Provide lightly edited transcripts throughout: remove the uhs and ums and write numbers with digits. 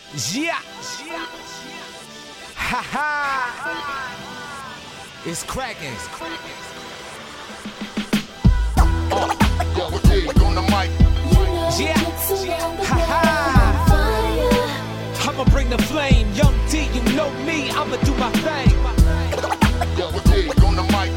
Yeah. Ha ha. It's cracking. Yo, dig on the mic. Yeah. Ha ha. I'ma bring the flame. Young D, you know me. I'ma do my thing. Yo, dig on the mic.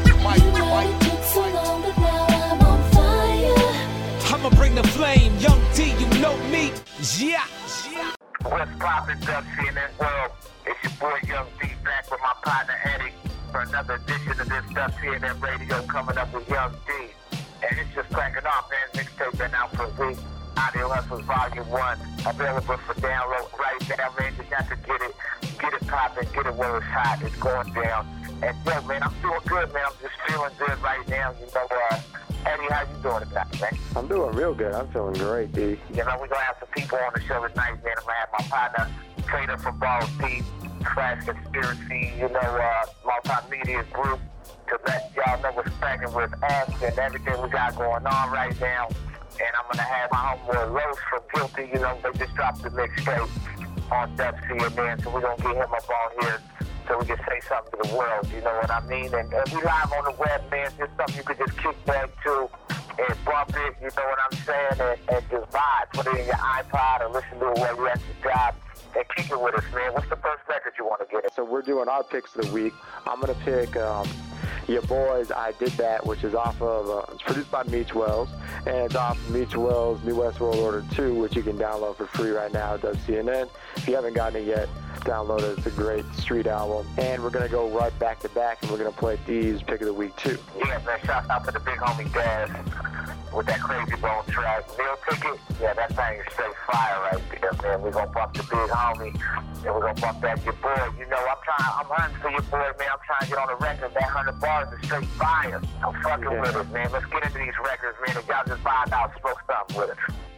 I'ma bring the flame. Young D, you know me. Yeah. What's poppin', Dub CNN World? It's your boy Young D back with my partner Eddie for another edition of this Dub CNN Radio coming up with Young D. And it's just cracking off, man. Mixtape been out for a week. Audio Hustles Volume 1 available for download right now, man. You got to get it poppin', get it where it's hot. It's going down. And yo, man, I'm doing good, man. I'm just feeling good right now. You know, Eddie, how you doing tonight, man? I'm doing real good. I'm feeling great, D. You know, we're going to have some people on the show tonight, man. I'm going to have my partner, Trader from Balls Deep, Crash Conspiracy, you know, multimedia group, to let y'all know what's cracking with us and everything we got going on right now. And I'm going to have my homeboy Los from Guilty, you know, they just dropped the mixtape on Dub CNN, so we're going to get him up on here so we can say something to the world, you know what I mean? And we live on the web, man, just something you could just kick back to and bump it, you know what I'm saying, and just vibe. Put it in your iPod or listen to it while you're at your job and kick it with us, man. What's the first record you want to get? So we're doing our picks of the week. I'm going to pick Your Boys, I Did That, which is off of, it's produced by Meech Wells, and it's off of Meech Wells' New West World Order 2, which you can download for free right now at CNN. If you haven't gotten it yet, download it. It's a great street album. And we're going to go right back to back, and we're going to play D's Pick of the Week, too. Yeah, man, shout out to the big homie Daz with that Crazy Bone track. Meal Ticket, yeah, that thing is straight fire right there, man. We're going to bump the big homie, and we're going to bump that Your Boy. You know, I'm hunting for Your Boy, man. I'm trying to get on the record. That 100 bars is straight fire. I'm fucking with it, man. Let's get into these records, man. If y'all just vibe out, smoke something with us.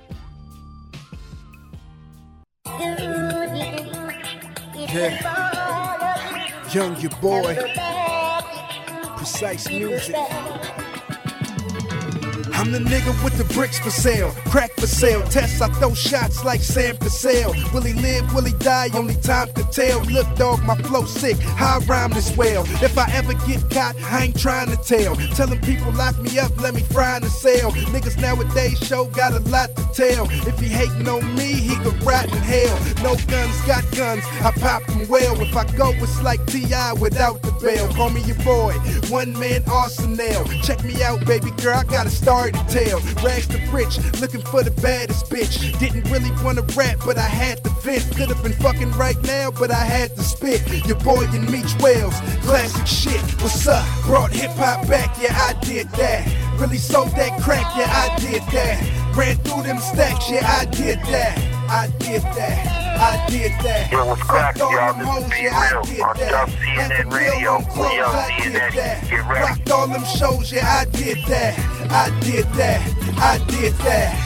Yeah. Young Your Boy, Precise Music. I'm the nigga with the bricks for sale, crack for sale, tests, I throw shots like Sam Cassell. Will he live, will he die, only time to tell. Look dog, my flow sick, how I rhyme this well. If I ever get caught, I ain't trying to tell. Telling people lock me up, let me fry in the cell. Niggas nowadays show got a lot to tell. If he hating on me, he could rot in hell. No guns, got guns, I pop them well. If I go, it's like T.I. without the bell. Call me Your Boy, one man arsenal. Check me out, baby girl, I got a story to tell. Rags to rich, looking for the baddest bitch. Didn't really wanna rap, but I had to vent. Could have been fucking right now, but I had to spit. Your boy and Meech Wells, classic shit. What's up? Brought hip hop back, yeah, I did that. Really sold that crack, yeah, I did that. Ran through them stacks, yeah, I did that. I did that. I did that. Yo, what's cracking, y'all? This is Be Real on Dub CNN Radio. Yo, CNN, get ready. Rocked all them shows, yeah, I did that. I did that. I did that.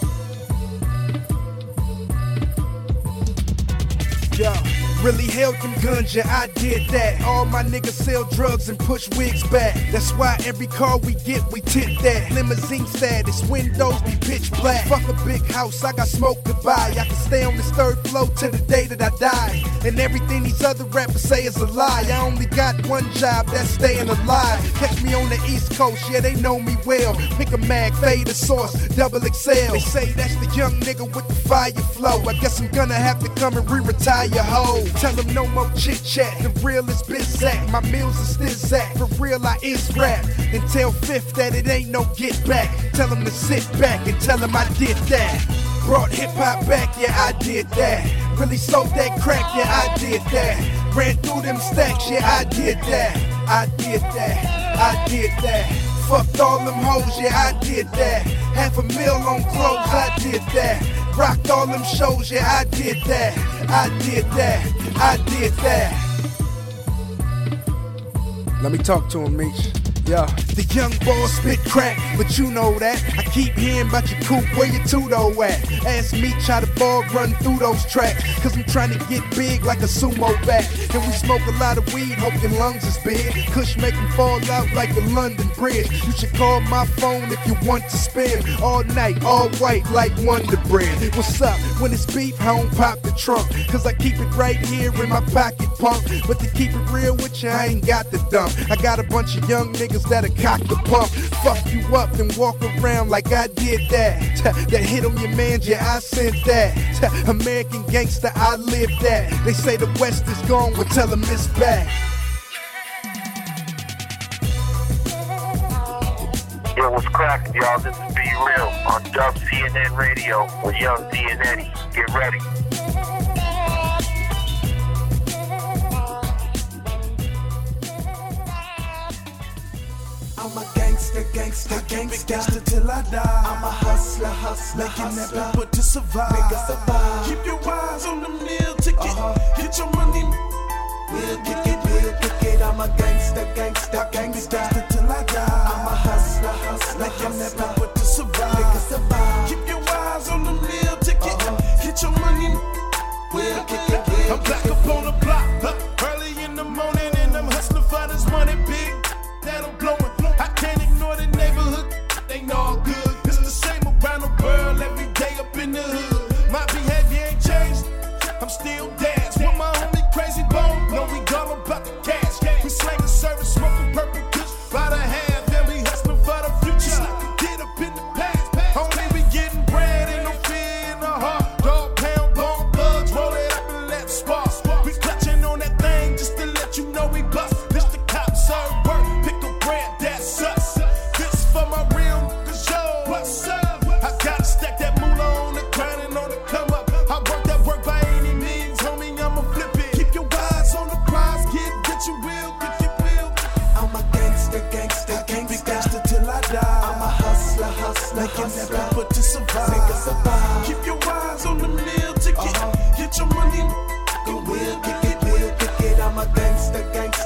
Yo, really held them guns, yeah, I did that. All my niggas sell drugs and push wigs back. That's why every car we get, we tip that. Limousine status, windows be pitch black. Fuck a big house, I got smoke to buy. I can stay on this third floor till the day that I die. And everything these other rappers say is a lie. I only got one job, that's staying alive. Catch me on the East Coast, yeah, they know me well. Pick a mag, fade a sauce, double XL. They say that's the young nigga with the fire flow. I guess I'm gonna have to come and re-retire your hoe. Tell them no more chit chat, the real is Bizak. My meals are still Zach, for real I is rap. And tell Fifth that it ain't no get back. Tell him to sit back and tell him I did that. Brought hip hop back, yeah, I did that. Really sold that crack, yeah, I did that. Ran through them stacks, yeah, I did that. I did that. I did that. Fucked all them hoes, yeah, I did that. $500,000 on clothes, I did that. Rocked all them shows, yeah, I did that. I did that. I did that. Let me talk to him, Meech. Yeah, the young boy spit crack, but you know that. I keep hearing about your coupe, where your Tudo at? Ask me, try to ball run through those tracks, cause I'm trying to get big like a sumo bat. And we smoke a lot of weed, hope your lungs is big. Kush make them fall out like the London Bridge. You should call my phone if you want to spend all night, all white like Wonder Bread. What's up? When it's beef, I don't pop the trunk, cause I keep it right here in my pocket, punk. But to keep it real with you, I ain't got the dump. I got a bunch of young niggas that'll cock the pump, fuck you up and walk around like I did that. That hit on your mans, yeah, I sent that. American gangster, I live that. They say the West is gone, well tell them it's back. Yo, what's cracking, y'all? This is Be Real on Dub CNN Radio with Young D and Eddie. Get ready. I'm a gangster till I die. I'm a hustler, making that paper to survive. Keep your eyes on the meal ticket. Get your money, we'll kick it. I'm a gangster till I die. I'm a hustler, making that paper to survive. Keep your eyes on the meal ticket. Get your money, we'll kick it. I'm back up on the block, early in the morning, and I'm hustling for this money big that I'm blowing. I can't ignore the neighborhood, they know all good. It's the same around the world, every day up in the hood. My behavior ain't changed, I'm still dance. With my homie Crazy Bone, know we all about the cash. We slanging service, smoking purple kush by the half, and we hustling for the future. Get up in the past, homie, we getting bread, ain't no fear in the heart. Dog pound, bone thugs, roll it up and let spark. We clutching on that thing just to let you know we bust. This the cop serve work, pick a brand, that's us. This for my real niggas, yo, what's up? I gotta stack that moolah on the grind and on the come up. I work that work by any means, homie, I'ma flip it. Keep your eyes on the prize, get you will. I'm a gangster till I die. I'm a hustler, making that paper to survive. Keep your eyes on the meal ticket. Get your money, and we'll kick it. I'm a gangster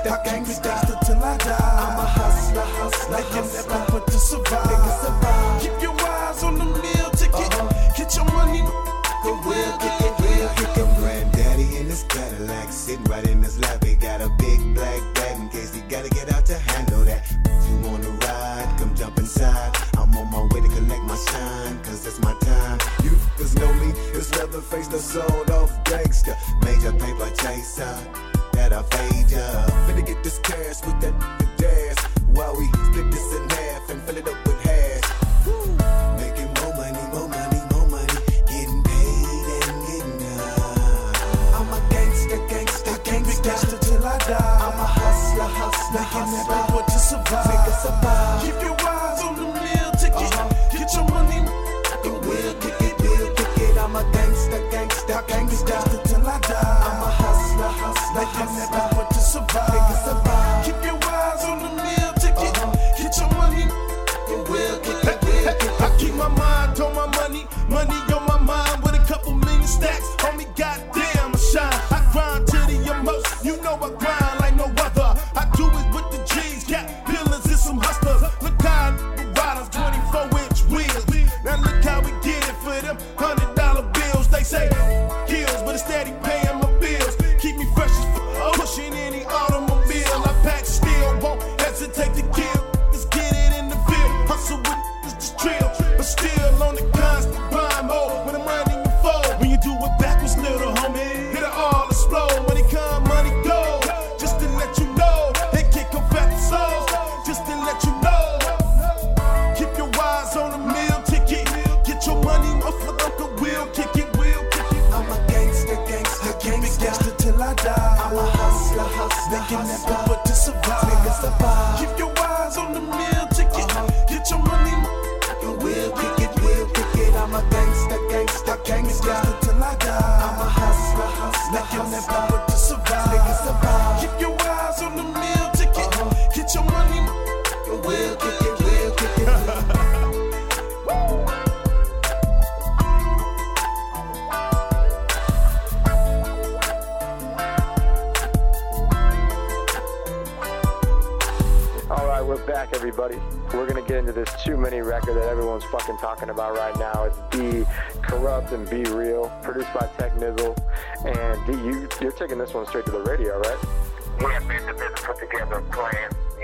till I die. I'm a hustler, making that paper to survive. Keep your eyes on the meal ticket. Get your money, and we'll kick it. Granddaddy in his Cadillac, sitting right in his lap. He got a big black bag in case he gotta get out to handle that. If you wanna ride, come jump inside. I'm on my way to collect my shine, cause it's my time. You just know me, this Leatherface, the sold off gangster. Major paper chaser, that I fade ya. Finna get this cash with that dash, while we split this in half and fill it up with hash. Woo. Making more money, getting paid and getting high. I'm a gangster till I die. I'm a hustler, making that paper to survive. Keep your eyes on the meal ticket. Get your money, and we'll kick it. I'm a gangster till I die. I'm a hustler, making that paper to survive. Keep your eyes on the meal ticket. Get your money, and we'll kick it. I keep my mind on my money on my mind with a couple million stacks. Homie, goddamn, I shine. I grind to the most, you know I grind like no other. I do it with the G's, got pillars and some hustlers. Look how the riders, 24-inch wheels. Now look how we get it for them $100 bills. They say kills, but it's steady paying my bills. Keep me fresh as fuck, pushing any automobile. I pack steel, won't hesitate to kill. Let's get it in the field, hustle with this drill, but still on the constant grind mode. When I'm running you fold, when you do it backwards, little homie, hit it all explode. Money come, money go. Just to let you know, they can't come back to souls. Just to let you know, keep your eyes on the meal ticket. Get your money off the Uncle Will, kick it. I'm a gangster till I die. I'm a hustler, making that paper to survive. Keep your eyes on the meal ticket. Get your money, and we'll kick it. I'm a gangster till I die. I'm a hustler, making that paper to survive. Keep your eyes on the meal ticket. Get your money, and we'll kick it. All right, we're back. everybody. We're going to get into this Too Many record that everyone's fucking talking about right now. It's D, Corrupt and Be Real, produced by Tech Nizzle. And D, you're taking this one straight to the radio, right? Yeah, man, the business put together a plan, and,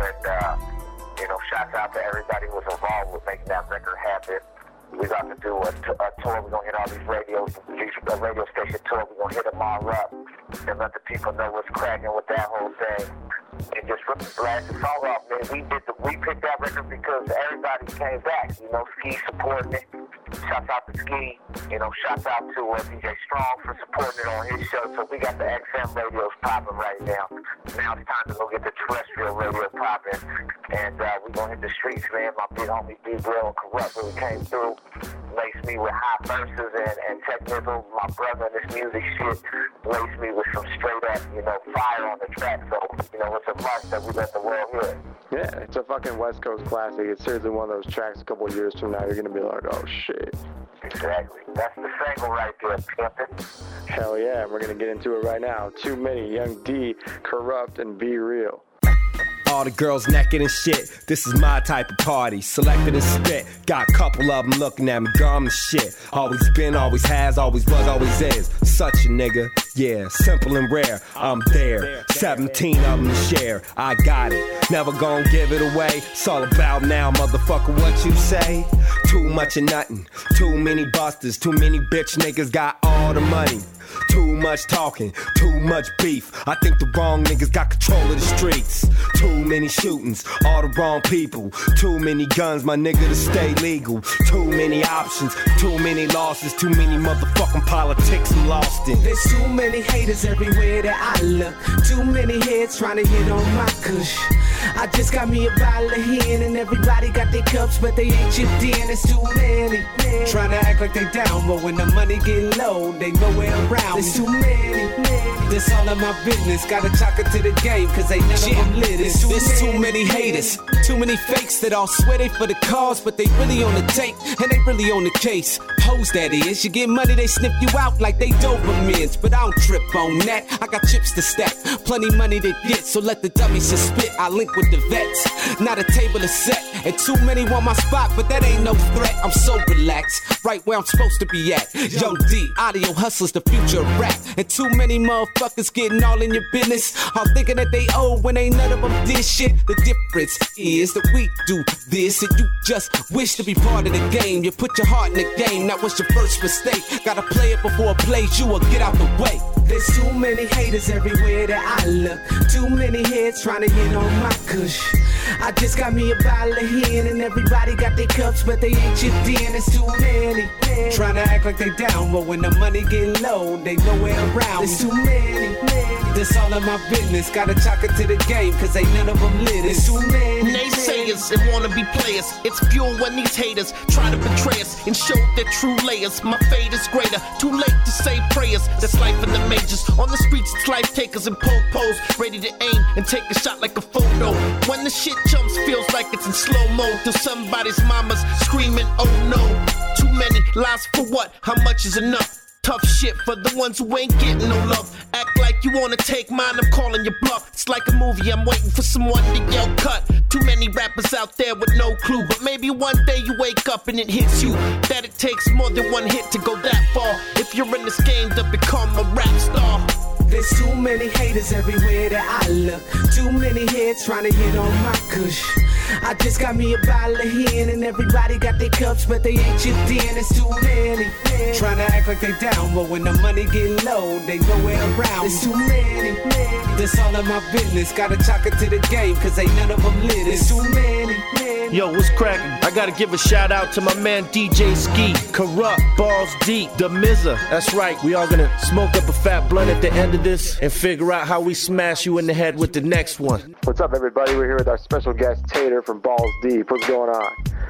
shouts out to everybody who was involved with making that record happen. We're about to do a tour. We're going to hit all these radio station tour. We're going to hit them all up and let the people know what's cracking with that whole thing. And just blast the song off, man. We picked that record because everybody came back. Ski supporting it. Shouts out to Ski. Shouts out to DJ Strong for supporting it on his show. So we got the XM radios popping right now. Now it's time to go get the terrestrial radio popping. And we're going to hit the streets, man. My big homie Be Real and Corrupt really came through. Laced me with hot verses and Tech Nizzle, my brother in this music shit, laced me with some straight up, fire on the track. So, it's a must that we let the world hear it. Yeah, it's a fucking West Coast classic. It's seriously one of those tracks a couple of years from now you're going to be like, oh shit. Exactly. That's the single right there, pimpin'. Hell yeah, and we're going to get into it right now. Too Many, Young D, Corrupt, and Be Real. All the girls naked and shit. This is my type of party. Selected and spit. Got a couple of them looking at me. Girl, I'm the shit. Always been, always has, always was, always is. Such a nigga. Yeah, simple and rare. I'm there. 17 of them to share. I got it. Never gonna give it away. It's all about now, motherfucker, what you say. Too much of nothing. Too many busters. Too many bitch niggas got all the money. Too much talking, too much beef. I think the wrong niggas got control of the streets. Too many shootings, all the wrong people. Too many guns, my nigga, to stay legal. Too many options, too many losses. Too many motherfucking politics I'm lost in. There's too many haters everywhere that I look. Too many heads trying to hit on my kush. I just got me a bottle of hen and everybody got their cups, but they ain't chipped in. It's too many trying to act like they down, but when the money get low, they nowhere around. It's too many. This all of my business. Gotta chalk it to the game, cause ain't none of them lit. There's too many haters, too many fakes that all swear they for the cause, but they really on the tape and they really on the case. Hoes that is, you get money, they snip you out like they Dobermans, but I don't trip on that. I got chips to stack, plenty money to get, so let the dummies just spit. I link with the vets, not a table is set, and too many want my spot, but that ain't no threat. I'm so relaxed, right where I'm supposed to be at. Young D, audio hustlers, the future of rap, and too many motherfuckers getting all in your business, all thinking that they owe when ain't none of them did shit. The difference is that we do this, and you just wish to be part of the game. You put your heart in the game, that was your first mistake. Gotta play it before it plays you or get out the way. There's too many haters everywhere that I look. Too many heads trying to hit on my kush. I just got me a bottle of hen and everybody got their cups, but they ain't chipped in. It's too many trying to act like they down, but when the money get low, they nowhere around. There's too many. This all of my business. Gotta chalk it to the game, cause ain't none of them lit. It's too many. Naysayers and wanna be players. It's fuel when these haters try to betray us and show their true layers. My fate is greater. Too late to say prayers. That's life in the majors. On the streets, it's life takers and pose, ready to aim and take a shot like a photo. When the shit jumps, feels like it's in slow-mo. Till somebody's mama's screaming, oh no. Too many lies for what? How much is enough? Tough shit for the ones who ain't getting no love. Act like you wanna take mine, I'm calling your bluff. It's like a movie, I'm waiting for someone to yell cut. Too many rappers out there with no clue, but maybe one day you wake up and it hits you that it takes more than one hit to go that far. If you're in this game to become a rap star. There's too many haters everywhere that I look. Too many heads trying to hit on my kush. I just got me a bottle of hen and everybody got their cups, but they ain't chipped in. It's too many trying to act like they down, but when the money get low, they nowhere around. It's too many. This all of my business. Gotta chalk it to the game, cause ain't none of them lit. It's too many. Yo, what's cracking? I gotta give a shout out to my man DJ Ski, Corrupt, Balls Deep, The Mizza. That's right, we all gonna smoke up a fat blunt at the end of this and figure out how we smash you in the head with the next one. What's up, everybody? We're here with our special guest, Tater from Balls Deep. What's going on?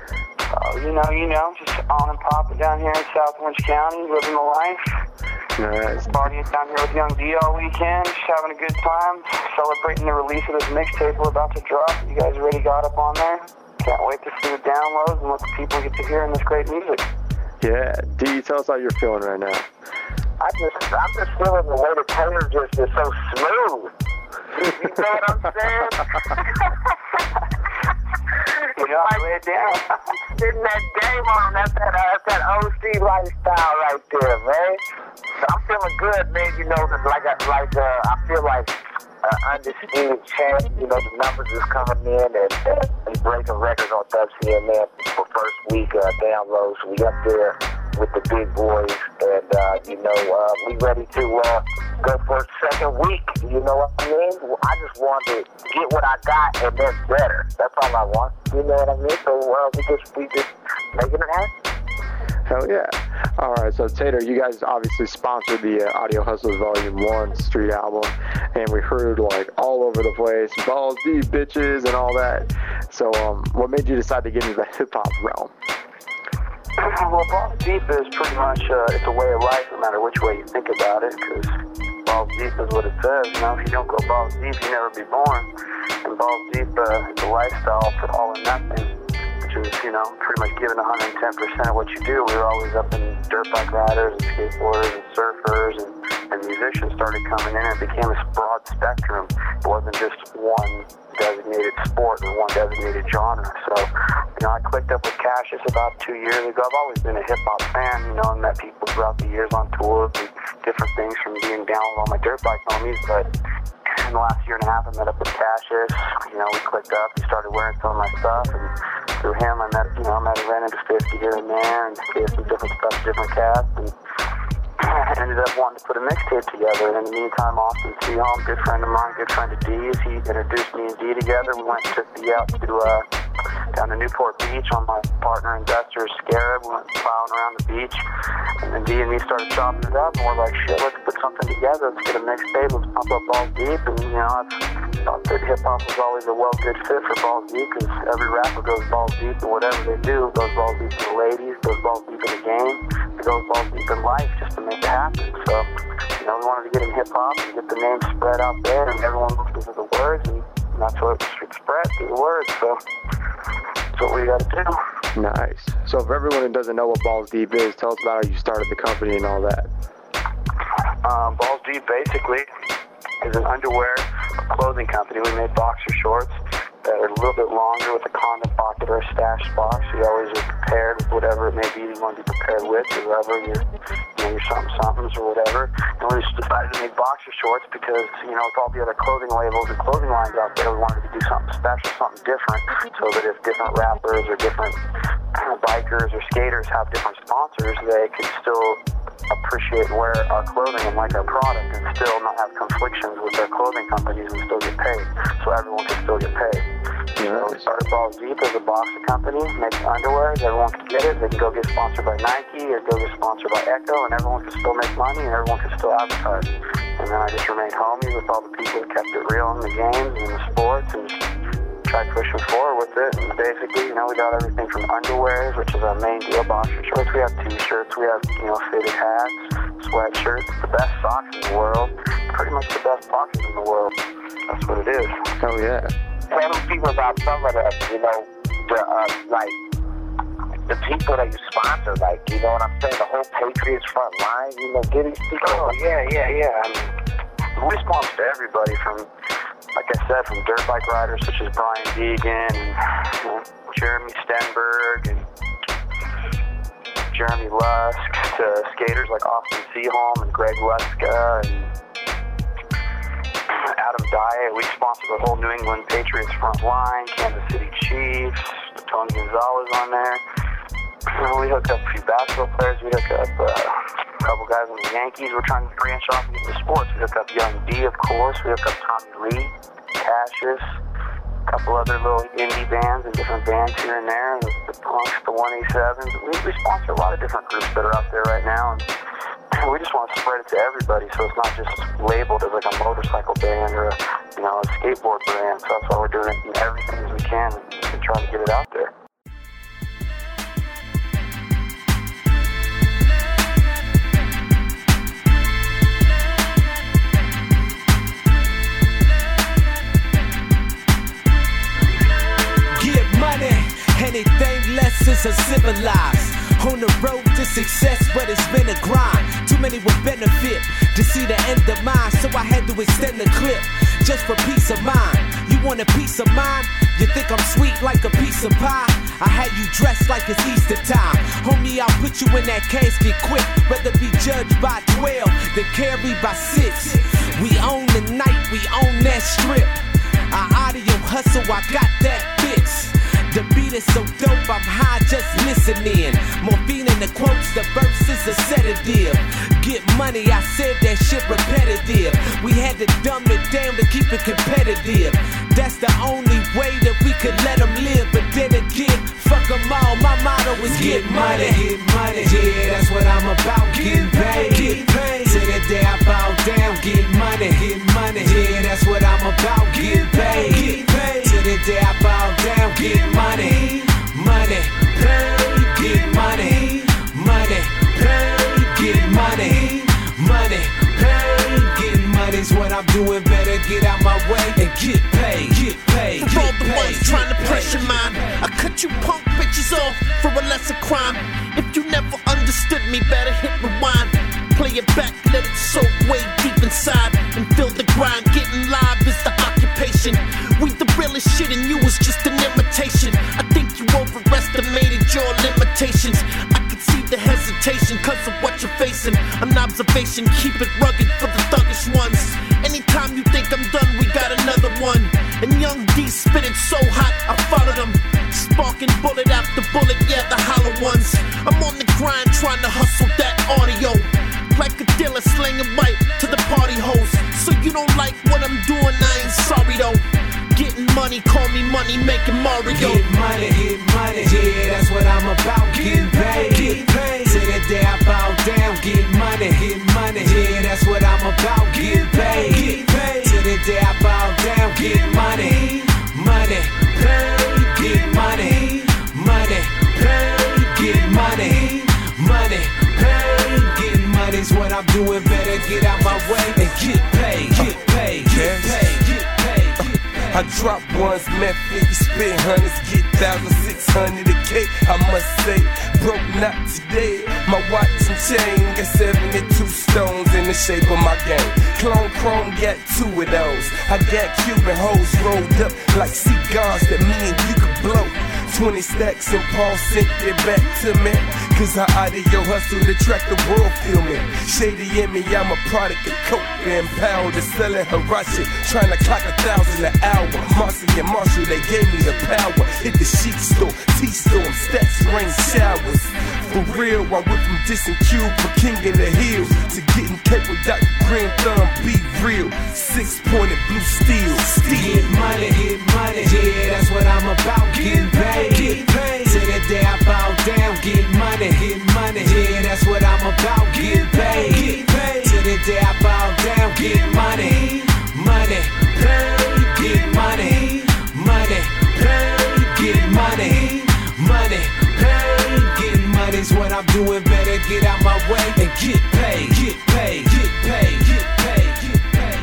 You know, just on and popping down here in South Orange County, living the life. Nice. Partying down here with Young D all weekend, just having a good time, celebrating the release of this mixtape we're about to drop. You guys already got up on there? Can't wait to see the downloads and what the people get to hear in this great music. Yeah, D, tell us how you're feeling right now. I'm just feeling the way the Tater just is so smooth. You know what I'm saying? You know, I lay it down. Sitting that game on, that's that OC lifestyle right there, man. So I'm feeling good, man. You know, I feel like undisputed champ. You know, the numbers is coming in and breaking records on WCMN for first week downloads. We up there with the big boys, and you know, we ready to go for a second week. You know what I mean? I just want to get what I got and then better. That's all I want. You know what I mean? So we just making it happen. Hell yeah. All right, so Tater, you guys obviously sponsored the Audio Hustlers Volume 1 street album, and we heard like all over the place, balls deep, bitches, and all that. So what made you decide to get into the hip-hop realm? Well, balls deep is pretty much, it's a way of life no matter which way you think about it, because balls deep is what it says. You know, if you don't go balls deep, you never be born. And balls deep is a lifestyle for all or nothing. Is, you know, pretty much giving 110% of what you do. We were always up in dirt bike riders and skateboarders and surfers and musicians started coming in, and it became a broad spectrum. It wasn't just one designated sport or one designated genre. So, you know, I clicked up with Cassius about 2 years ago. I've always been a hip-hop fan, you know, and met people throughout the years on tours and different things from being down with all my dirt bike homies, but in the last year and a half, I met up with Cassius. You know, we clicked up. He started wearing some of my stuff, and through him, I ran into 50 here and there, and gave some different stuff, different cats, and I ended up wanting to put a mixtape together. And in the meantime, Austin Seaholm, good friend of mine, good friend of Dee's, he introduced me and Dee together. We went and took Dee out to down to Newport Beach on my partner investor's Scarab. We went plowing around the beach, and then Dee and me started chopping it up, and we're like, shit, let's put something together. Let's get a mixtape. Let's pump up Balls Deep. And, you know, I thought that hip-hop was always a good fit for Balls Deep, because every rapper goes balls deep in whatever they do. Goes balls deep in the ladies, goes balls deep in the game, it goes balls deep in life just to make it happen. So, you know, we wanted to get in hip-hop and get the name spread out there, and everyone listens to the words, and that's what it spread through the words. So that's what we got to do. Nice. So if everyone who doesn't know what Balls Deep is, tell us about how you started the company and all that. Balls Deep basically is an underwear clothing company. We made boxer shorts that are a little bit longer with a condom pocket or a stash box. You always are prepared with whatever it may be you want to be prepared with, whoever your somethings or whatever. And we just decided to make boxer shorts because, you know, with all the other clothing labels and clothing lines out there, we wanted to do something special, something different, so that if different rappers or different bikers or skaters have different sponsors, they can still appreciate and wear our clothing and like our product and still not have conflictions with their clothing companies and still get paid. So everyone can still get paid. So we started Balls Deep as a boxer company, making underwear. Everyone can get it. They can go get sponsored by Nike or go get sponsored by Echo, and everyone can still make money and everyone can still advertise. And then I just remained homies with all the people that kept it real in the games and the sports and just tried pushing forward with it. And basically, you know, we got everything from underwears, which is our main deal, boxer shorts. We have t-shirts. We have, you know, fitted hats, sweatshirts, the best socks in the world, pretty much the best boxers in the world. That's what it is. Oh, yeah. Tell them people about some of the, you know, the people that you sponsor, like, you know what I'm saying, the whole Patriots front line, you know, get these people. Oh, yeah. I mean, we sponsor everybody from, like I said, from dirt bike riders such as Brian Deegan and, you know, Jeremy Stenberg and Jeremy Lusk, to skaters like Austin Seaholm and Greg Luska and Adam Diet. We sponsor the whole New England Patriots front line, Kansas City Chiefs, Tony Gonzalez on there. We hook up a few basketball players. We hook up a couple guys on the Yankees. We're trying to branch off into sports. We hook up Young D, of course. We hook up Tommy Lee, Cassius, a couple other little indie bands and different bands here and there. The Punks, the 187s. We sponsor a lot of different groups that are out there right now. And we just want to spread it to everybody, so it's not just labeled as like a motorcycle band or a skateboard brand. So that's why we're doing it in everything as we can and trying to get it out there. Get money, anything less is uncivilized. On the road to success, but it's been a grind. Too many would benefit to see the end of mine, so I had to extend the clip just for peace of mind. You want a peace of mind? You think I'm sweet like a piece of pie? I had you dressed like it's Easter time. Homie, I'll put you in that casket quick. Rather be judged by 12 than carried by 6. We own the night, we own that strip. I audio hustle, I got that fix. The beat is so dope, I'm high just listening. Morphine in the quotes, the verse is a sedative. Get money, I said that shit repetitive. We had to dumb it down to keep it competitive. That's the only way that we could let them live. But then again, fuck them all, my motto is get money. Get money, yeah, that's what I'm about, getting paid. Get paid. To the day I bow down, get money. Get money, yeah, that's what I'm about, getting paid. Get paid. To the day I bow down, get money. Money, pay, get money. Money, pay, get money. Money, pay, get money's what I'm doing. Better get out my way and get paid. Get paid. For all the ones trying to pressure mine, I cut you punk bitches off for a lesser crime. If you never understood me, better hit rewind. Play it back, let it soak way deep inside and feel the grind. Getting live is the occupation. We the realest shit and you was just an imitation. I think you overestimated your limitations. I could see the hesitation cause of what you're facing. An observation, keep it rugged for the thuggish ones. Anytime you think I'm done, we got another one. And Young D spit it so hot, I followed him. Sparking bullet after bullet, yeah, the hollow ones. I'm on the grind trying to hustle that audio. Like a dealer slinging white to the party hoes. So you don't like what I'm doing, I ain't sorry though. Getting money, call me money making Mario. Get money, yeah, that's what I'm about, getting paid. Get paid. To the day I bow down, get money, yeah, that's what I'm about, getting paid. Get paid. To the day I bow down, get money. Money, pay, get money. Money, pay, get money. Money, pay, get money's what I'm doing. Better get out my way and get paid. Get paid, get paid, get paid. I drop ones, met 50, spit hundreds, get 1,600 a K. I must say, broke not today. My watch and chain got 72 stones in the shape of my game. Clone Chrome got 2 of those. I got Cuban hoes rolled up like cigars that me and you could blow. 20 stacks and Paul sent it back to me. Cause I audio hustle to track the world filming. Shady in me, I'm a product of coke and powder. Selling Hirachi, trying to clock 1,000 an hour. Marcy and Marshall, they gave me the power. Hit the sheet store, T-storm, stacks, rain showers. For real, I went from dissing Cube for King in the Hills to getting cake with Dr. Green Thumb, be real. 6-pointed blue steel. Get money, yeah, that's what I'm about, getting paid. Get paid. To the day I bow down, get money, yeah, that's what I'm about, getting paid. Get paid. To the day I bow down, get money. Money, pay, get money. Money, pay, get money. Money, pay, get money's what I'm doing. Better get out my way and get paid. Get paid, get paid, get paid, get paid.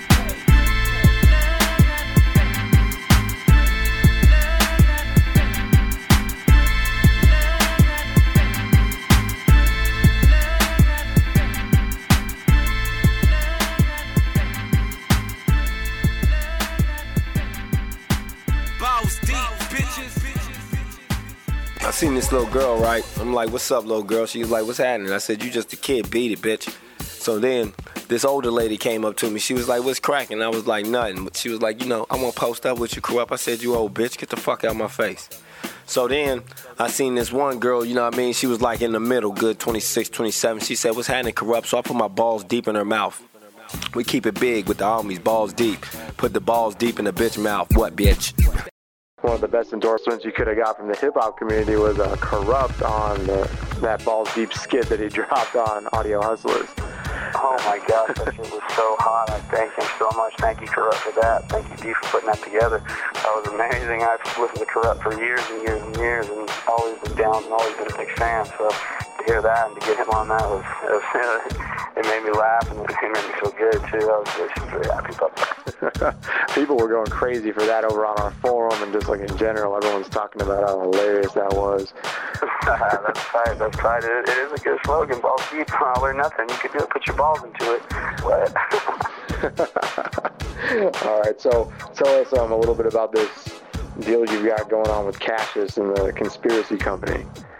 I seen this little girl, right? I'm like, what's up, little girl? She was like, what's happening? I said, you just a kid, beat it, bitch. So then this older lady came up to me. She was like, what's cracking? I was like, nothing. But she was like, you know, I want to post up with you, Corrupt. I said, you old bitch, get the fuck out of my face. So then I seen this one girl, you know what I mean? She was like in the middle, good 26, 27. She said, what's happening, Corrupt? So I put my balls deep in her mouth. We keep it big with the homies, balls deep. Put the balls deep in the bitch mouth. What, bitch? One of the best endorsements you could have got from the hip-hop community was Corrupt on that Balls Deep skit that he dropped on Audio Hustlers. Oh my gosh, that shit was so hot. I thank him so much. Thank you, Corrupt, for that. Thank you, D, for putting that together. That was amazing. I've listened to Corrupt for years and years and years and always been down and always been a big fan. So to hear that and to get him on that it made me laugh and it made me feel good too. I was really happy about that. People were going crazy for that over on our forum and just like in general, everyone's talking about how hilarious that was. That's right. It is a good slogan, balls deep, all or nothing. You could do it, put your balls into it. All right, so tell us a little bit about this deals you've got going on with Cassius and the Conspiracy Company.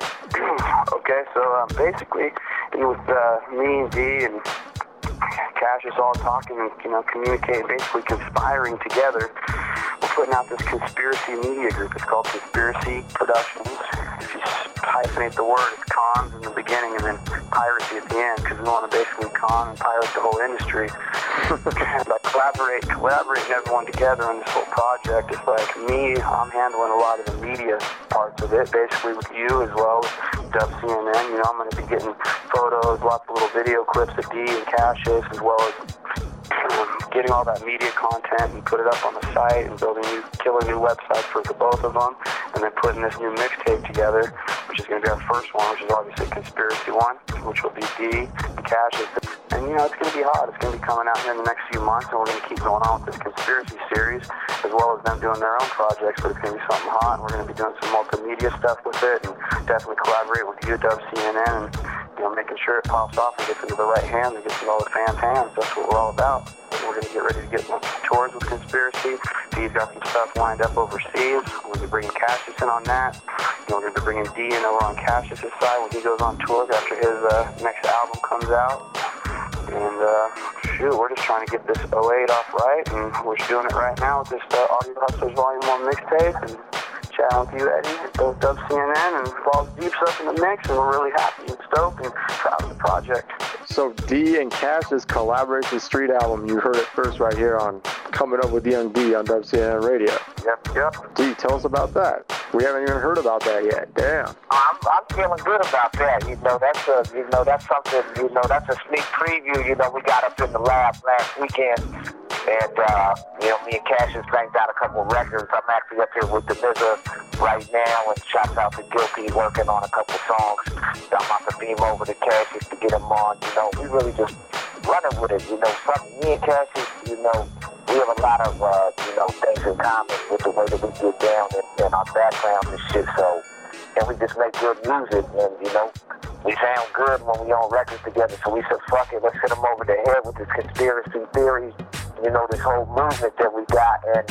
Okay, so basically, it was me and D and Cassius all talking and, communicating, basically conspiring together. We're putting out this conspiracy media group. It's called Conspiracy Productions. If you hyphenate the word, it's cons in the beginning and then piracy at the end, because we want to basically con and pirate the whole industry. Like collaborating everyone together on this whole project. It's like me, I'm handling a lot of the media parts of it, basically with you as well as Dub CNN. I'm going to be getting photos, lots of little video clips of D and Cassius, as well as getting all that media content and put it up on the site and building killer new websites for the both of them, and then putting this new mixtape together, which is going to be our first one, which is obviously Conspiracy One, which will be D and Cassius. And it's going to be hot. It's going to be coming out here in the next few months, and we're going to keep going on with this conspiracy series, as well as them doing their own projects, but it's going to be something hot, and we're going to be doing some multimedia stuff with it, and definitely collaborate with you, Dub CNN, and making sure it pops off and gets into the right hands and gets into all the fans' hands. That's what we're all about. We're going to get ready to get some tours with Conspiracy. D's got some stuff lined up overseas. We're going to be bringing Cassius in on that. We're going to be bringing D in over on Cassius' side when he goes on tour after his next album comes out. And we're just trying to get this 08 off right, and we're just doing it right now with this Audio Hustlers Volume 1 mixtape, and chatting with you, Eddie, both Dub CNN, and Balls Deep's up in the mix, and we're really happy and stoked and proud of the project. So D and Cassius Collaboration Street album, you heard it first right here on Coming Up with Young D on Dub CNN Radio. Yep. D, tell us about that. We haven't even heard about that yet. Damn. I'm feeling good about that. That's something. That's a sneak preview. We got up in the lab last weekend, and me and Cassius banged out a couple of records. I'm actually up here with the MZA right now, and shouts out to Guilty working on a couple songs. So I'm about to beam over to Cassius to get him on. We really just running with it. Something me and Cassius, we have a lot of things in common with the way that we get down and our background and shit. So, and we just make good music, and we sound good when we on records together. So we said, fuck it, let's hit them over the head with this conspiracy theory. This whole movement that we got, and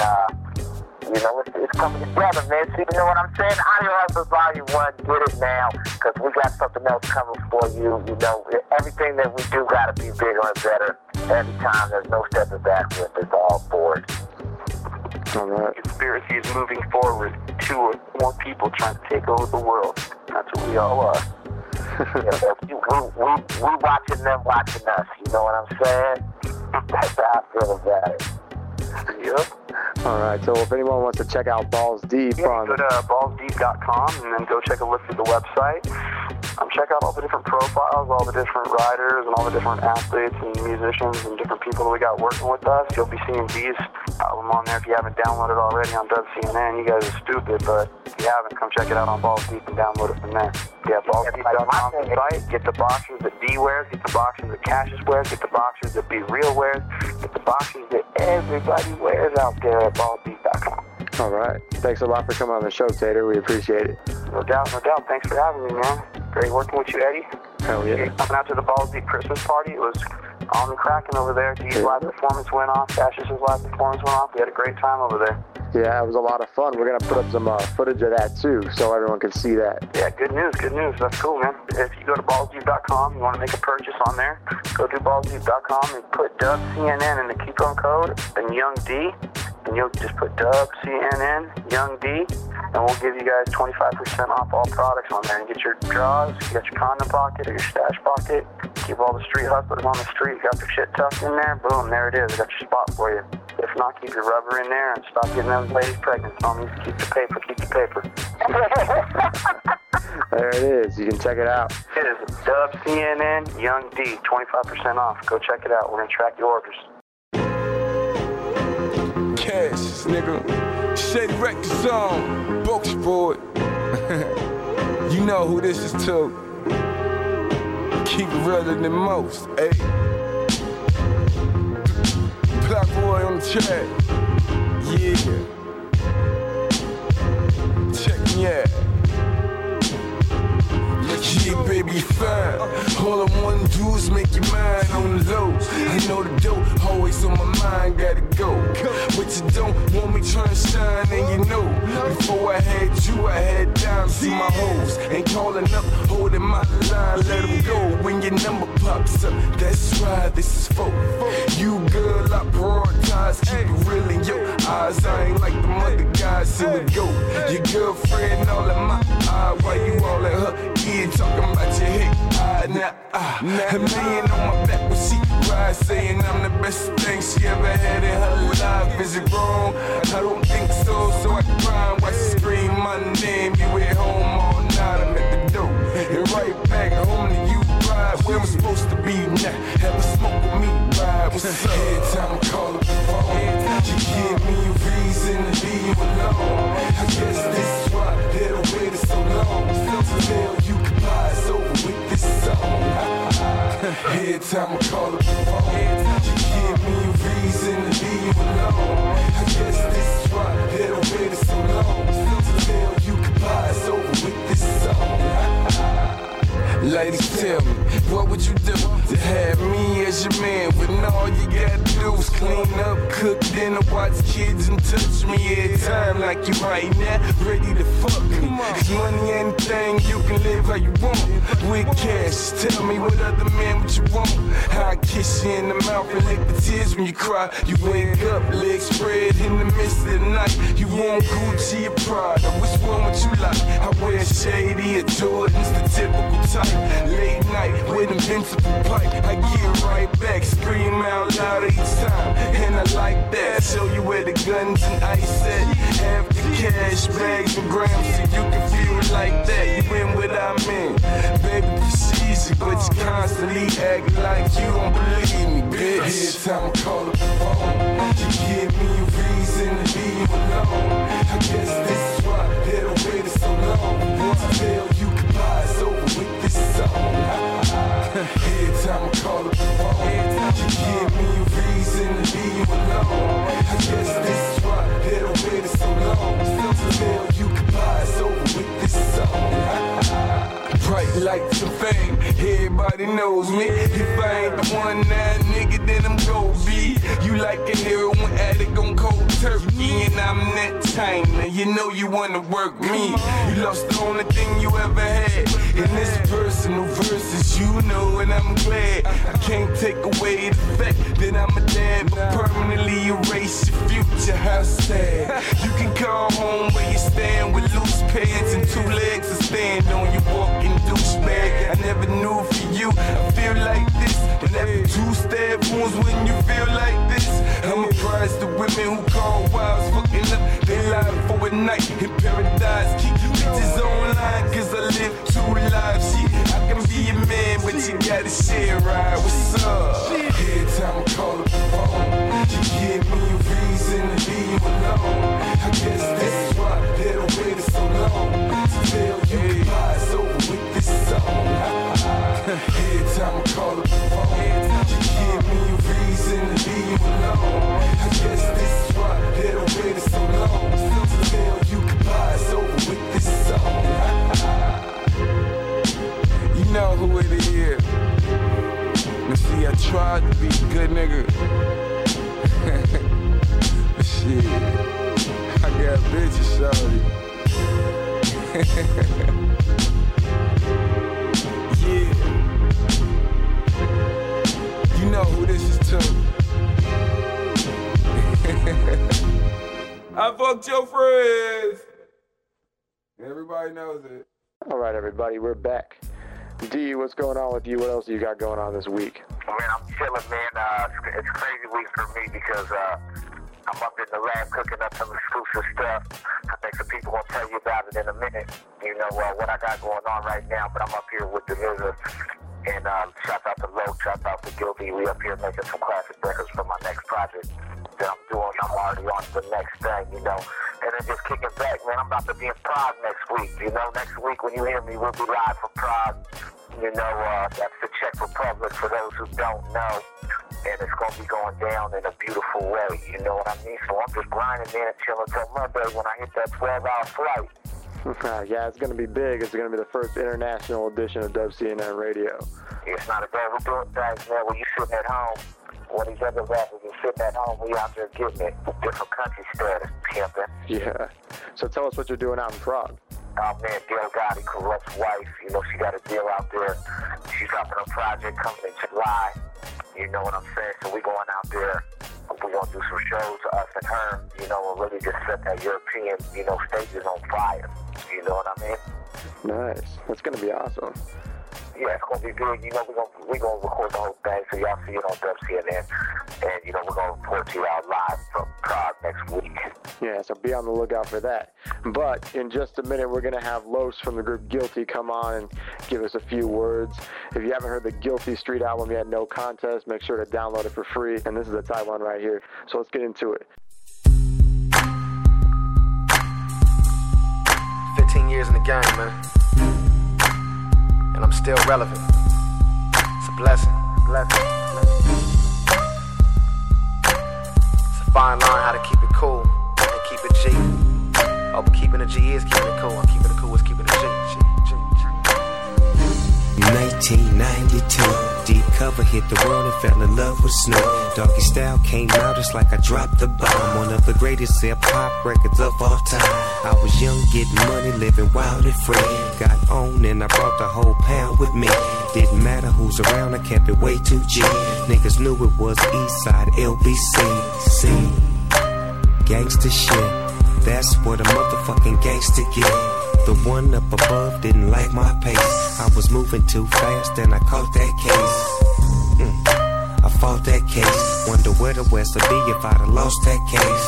it's coming together, man. So you know what I'm saying? Audio Hustlers Volume 1, get it now, because we got something else coming for you. Everything that we do got to be bigger and better every time. There's no stepping back with it. It's all forward. All right. Conspiracy is moving forward. 2 or more people trying to take over the world. That's what we all are. We watching them watching us. You know what I'm saying? That's how I feel about it. Yep. All right, so if anyone wants to check out Balls Deep, go to ballsdeep.com and then go take a look at the website. Check out all the different profiles, all the different riders, and all the different athletes and musicians and different people that we got working with us. You'll be seeing D's album on there if you haven't downloaded already on Dub CNN. You guys are stupid, but if you haven't, come check it out on Balls Deep and download it from there. Yeah, ballsdeep.com site. Get the boxers that D wears, get the boxers that Cassius wears, get the boxers that Be Real wears, get the boxers that everybody wears out there at ballsdeep.com. All right. Thanks a lot for coming on the show, Tater. We appreciate it. No doubt. Thanks for having me, man. Great working with you, Eddie. Hell yeah. Coming out to the Balls Deep Christmas party. It was on and cracking over there. D's live performance went off. Cassius' live performance went off. We had a great time over there. Yeah, it was a lot of fun. We're going to put up some footage of that, too, so everyone can see that. Yeah, good news. That's cool, man. If you go to ballsdeep.com, you want to make a purchase on there, go to ballsdeep.com and put Dub CNN in the coupon code and Young D, and you'll just put Dub CNN Young D, and we'll give you guys 25% off all products on there. And get your draws, you got your condom pocket or your stash pocket, keep all the street hustlers on the street, got their shit tucked in there, boom, there it is. I got your spot for you. If not, keep your rubber in there and stop getting those ladies pregnant. Homies, keep the paper. There it is. You can check it out. It is Dub CNN Young D, 25% off. Go check it out. We're going to track your orders. Cash, nigga. Shady Records on. Books for it. You know who this is to. Keep it realer than most, ayy. Black boy on the track. Yeah. Check me out. Yeah, baby, fine. All I wanna do is make your mind on the low. I know the dope always on my mind, gotta go. but you don't want me trying to shine, and you know. Before I had you, I had dimes in my hoes. Ain't calling up, holding my line, let them go. When your number pops up, that's right, this is for you, girl. I prioritize, keep it real in your eyes. I ain't like the other guys, here we go. Your girlfriend all in my eye, while you all in her ear talking about your head. Now, a million on my back when she rides, saying I'm the best thing she ever had in her life. Is it wrong? I don't think so, so I cry while she scream my name. You at home all night, I'm at the door, and right back home to you. Ride where I'm supposed to be now. Have a smoke with me, ride. What's up? Every time I call up the phone, you give me a reason to leave you alone. I guess this is why they don't wait so long. To tell you goodbye, it's over with this song. Every time I call up the phone, you give me a reason to leave you alone. I guess this is why they don't wait so long. To tell you goodbye, it's over with this song. Ladies, tell me, what would you do to have me as your man when all you gotta do is clean up, cook dinner, watch kids, and touch me every time like you right now, ready to fuck me? Cause money ain't a thing, you can live how you want with cash. Tell me what other man would you want? How I kiss you in the mouth and lick the tears when you cry. You wake up, legs spread in the midst of the night. You want Gucci or Prada? Which one would you like? I wear shady or Jordan's, the typical type. Late night with invincible pipe, I get right back, scream out loud each time, and I like that. Show you where the guns and ice at. Have the cash bags and grams so you can feel it like that. You in what I'm in, baby, it's easy, but you constantly act like you don't believe me, bitch. Every time I call up the phone, you give me a reason to leave you alone. I guess this is why they don't wait so long. To tell you goodbye, it's over with this song. Every time I call up the phone, you give me a reason to leave you alone. I guess this is why they don't wait so long. To tell you goodbye, it's over with this song. Bright lights and fame, everybody knows me. If I ain't the one now, nigga, then I'm gon' be. You like a heroin addict on cold turkey, and I'm that China. You know you wanna work me. You lost the only thing you ever had. In this personal verses, you know, and I'm glad. I can't take away the fact that I'm a dad, but permanently erase your future. How sad. You can call home where you stand with loose pants and two legs to stand on. You walking douchebag. I never knew for you I feel like this. And after 2 stab wounds when you feel like this, I'm apprised the women who call wives fucking up. They lie for a night in paradise. Keep bitches online cause I live 2 lives. Shit, I can be a man but you gotta share right. What's up? Every time I call up the phone, you give me a reason to leave you alone. I guess this is why they don't wait so long. To tell you goodbye, it's over with this song. Every time I call up the phone, you give me a reason to leave you alone. I guess this is why they don't wait so long. To tell you goodbye, it's over with this song. You know who it is. Now see, I tried to be a good nigga. But shit, I got bitches, shorty. Yeah. You know who this is to. I fucked your friends. Everybody knows it. All right, everybody, we're back. D, what's going on with you? What else you got going on this week? Man, I'm chilling, man. It's a crazy week for me because I'm up in the lab cooking up some exclusive stuff. I think some people will tell you about it in a minute. You know what I got going on right now, but I'm up here with the Visit. And shout out to Low, shout out to Guilty. We up here making some classic records for my next project that I'm doing. I'm already on to the next thing, you know. And then just kicking back, man, I'm about to be in Prague next week. You know, next week when you hear me, we'll be live from Prague. You know, that's the Czech Republic for those who don't know. And it's going to be going down in a beautiful way, you know what I mean? So I'm just grinding in and chilling till Monday when I hit that 12-hour flight. Yeah, it's going to be big. It's going to be the first international edition of Dub CNN Radio. It's not a day we're doing things, man, when you're sitting at home. When these other rappers are sitting sitting at home, we out there getting it. Different country status, pimping. Yeah. So tell us what you're doing out in Prague. Oh man, Del Gotti, Corrupt's wife, you know, she got a deal out there. She's dropping a project coming in July. You know what I'm saying? So we going out there. We're going to do some shows, us and her, you know, and really just set that European, you know, stages on fire. You know what I mean? Nice. That's going to be awesome. Yeah, it's going to be good. You know, we're gonna record the whole thing so y'all see it on WCNN. And, you know, we're going to report to y'all live from Prague next week. Yeah, so be on the lookout for that. But in just a minute, we're going to have Los from the group Guilty come on and give us a few words. If you haven't heard the Guilty Street album yet, No Contest, make sure to download it for free. And this is the tight one right here. So let's get into it. 15 years in the game, man. And I'm still relevant. It's a blessing. It's a fine line how to keep it cool and keep it G. Oh, but keeping it G is keeping it cool. And keeping it cool is keeping it G. 1992, deep cover hit the world and fell in love with Snoop. Doggy Style came out, it's like I dropped the bomb. One of the greatest hip-hop records of all time. I was young, getting money, living wild and free. Got on and I brought the whole pound with me. Didn't matter who's around, I kept it way too G. Niggas knew it was Eastside LBC. See, gangsta shit, that's what a motherfucking gangsta get. The one up above didn't like my pace. I was moving too fast and I caught that case. I fought that case. Wonder where the West would be if I'd have lost that case.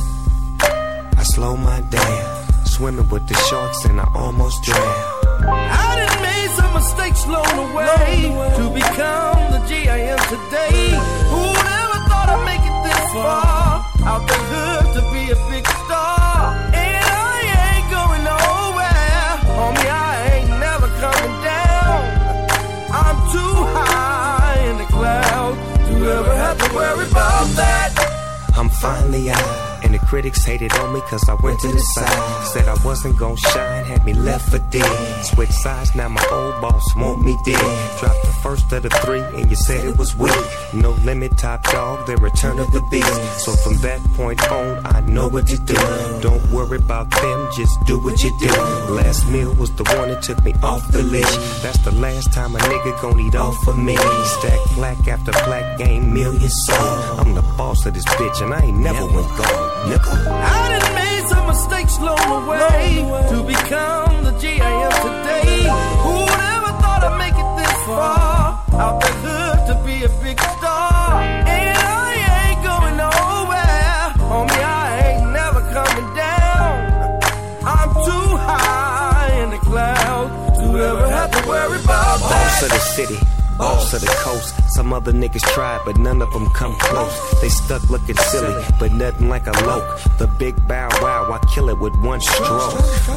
I slowed my down, swimming with the sharks and I almost drowned. I done made some mistakes along the way to become the G I am today. Who never thought I'd make it this far? Out the hood to be a big star. And I ain't going nowhere. Homie, I ain't never coming down. I'm too high in the clouds to ever have to worry about that. I'm finally out. And the critics hated on me cause I went to the side. Said I wasn't gon' shine, had me left for dead. Switch sides, now my old boss want me dead. Dropped the first of the three and you said it was weak. No Limit, Top Dog, the return of the beast. So from that point on, I know what to do. Don't worry about them, just do what you do. Last meal was the one that took me off the leash. That's the last time a nigga gon' eat off of me. Stack plaque after plaque, gain millions sold. I'm the boss of this bitch and I ain't never went gold. I done made some mistakes along the way to become the G I am today. Who never thought I'd make it this far? Out the hood to be a big star. And I ain't going nowhere. Homie, I ain't never coming down. I'm too high in the clouds to ever have to worry about that. Boss of the city, boss of the coast. Some other niggas tried, but none of them come close. They stuck looking silly, but nothing like a loke. The big bow wow, I kill it with one stroke.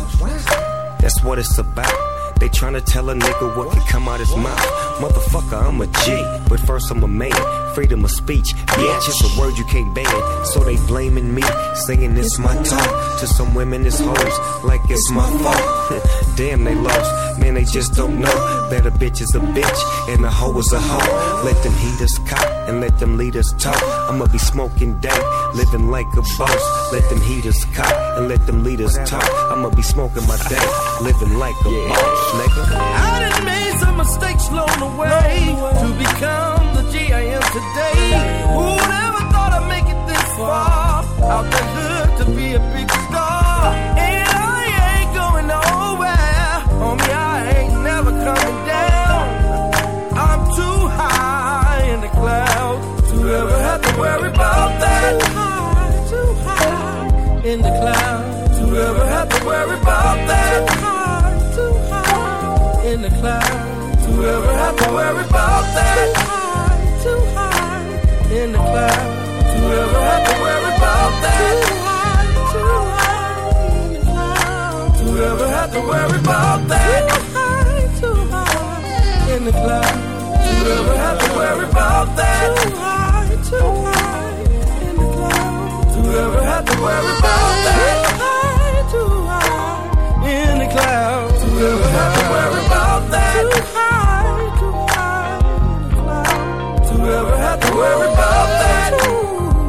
That's what it's about. They tryna tell a nigga what can come out his mouth. Motherfucker, I'm a G, but first I'm a man. Freedom of speech, bitch, it's a word you can't ban. So they blaming me, saying it's my talk. To some women it's hoes, like it's my fault. Damn, they lost, man, they just don't know that a bitch is a bitch and a hoe is a hoe. Let them heaters cop and let them leaders talk. I'ma be smoking dank, living like a boss. Let them heaters cop and let them leaders talk. I'ma be smoking my dank, living like a boss. Nigga. I done made some mistakes along the way to become the G I am today. Who never thought I'd make it this far? Out the hood to be a big star. And I ain't going nowhere. Homie, I ain't never coming down. I'm too high in the clouds to ever have to worry about that. Too high in the clouds to ever have to worry about that. Too high in the clouds to ever have to worry about that. Too high in the clouds to ever have to worry about that. Too high in the clouds to ever have to worry about that. Too high in the clouds to ever have to worry about that. Too high in the clouds to ever have to worry about that. Too high in the clouds to ever have to worry about that. Too high in the clouds to ever have to worry about that.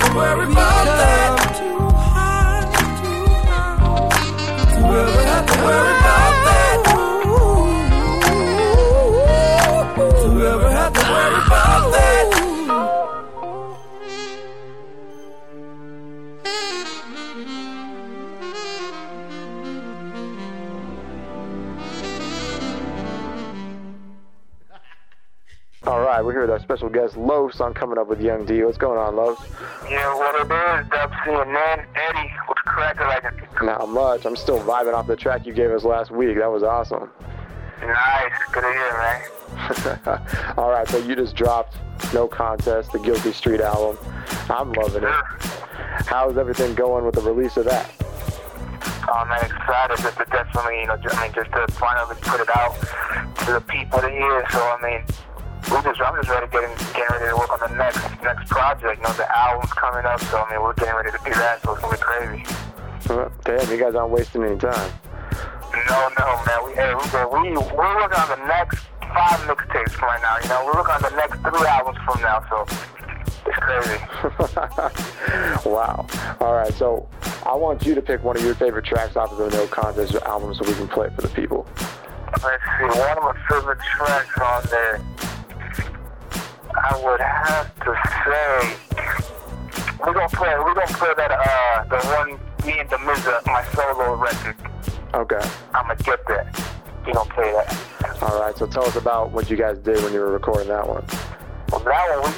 to worry about that. Too high. To ever have to worry about that. To ever have to worry about that. All right, we're here with our special guest, Los, on Coming Up with Young D. What's going on, Los? Yeah, what it is, Dub C and then Eddie, what's cracking like it? Not much. I'm still vibing off the track you gave us last week. That was awesome. Nice, good to hear, man. All right, so you just dropped No Contest, the Guilty Street album. I'm loving it. How's everything going with the release of that? Oh man, excited just to definitely, just to finally put it out to the people to hear. So I'm just ready to get ready to work on the next project. The album's coming up, so we're getting ready to do that. So it's gonna be crazy. Damn, you guys aren't wasting any time. No, man. We're working on the next 5 mixtapes right now. We're working on the next 3 albums from now. So it's crazy. Wow. All right, so I want you to pick one of your favorite tracks off of the No Contest album so we can play it for the people. Let's see. One of my favorite tracks on there, I would have to say, we're gonna play that the one me and DeMizza, my solo record. Okay. I'ma get that. We gonna play that. All right. So tell us about what you guys did when you were recording that one. Well, that one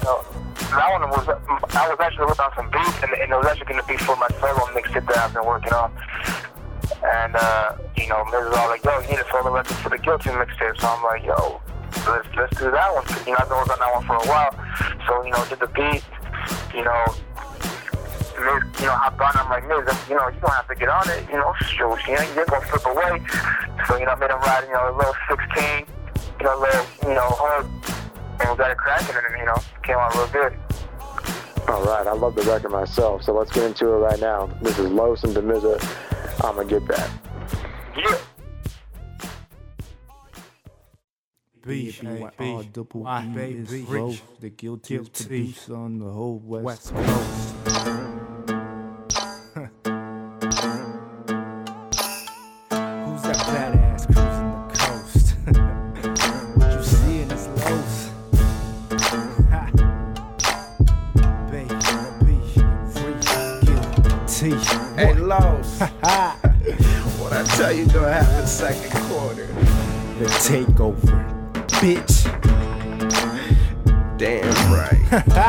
I was actually working on some beats, and it was actually gonna be for my solo mixtape that I've been working on. And Miz was all like, "Yo, you need a solo record for the Guilty mixtape." So I'm like, "Yo, let's do that one." Cause, I've been working on that one for a while. So, did the beat, Miz, hopped on. I'm like, "Miz, you don't have to get on it, shoot, you're gonna flip away." So, I made him ride, a little 16, hard, and we got it cracking, and came out real good. All right, I love the record myself, so let's get into it right now. This is Los and DeMizza. I'ma get that. Yeah. B-A-R-double-E is Los, the guiltiest producer on the whole West Coast. Who's that badass cruising the coast? What you seeing is Los. Hey, Los. What I tell you gonna happen second quarter? The takeover, bitch. Damn right.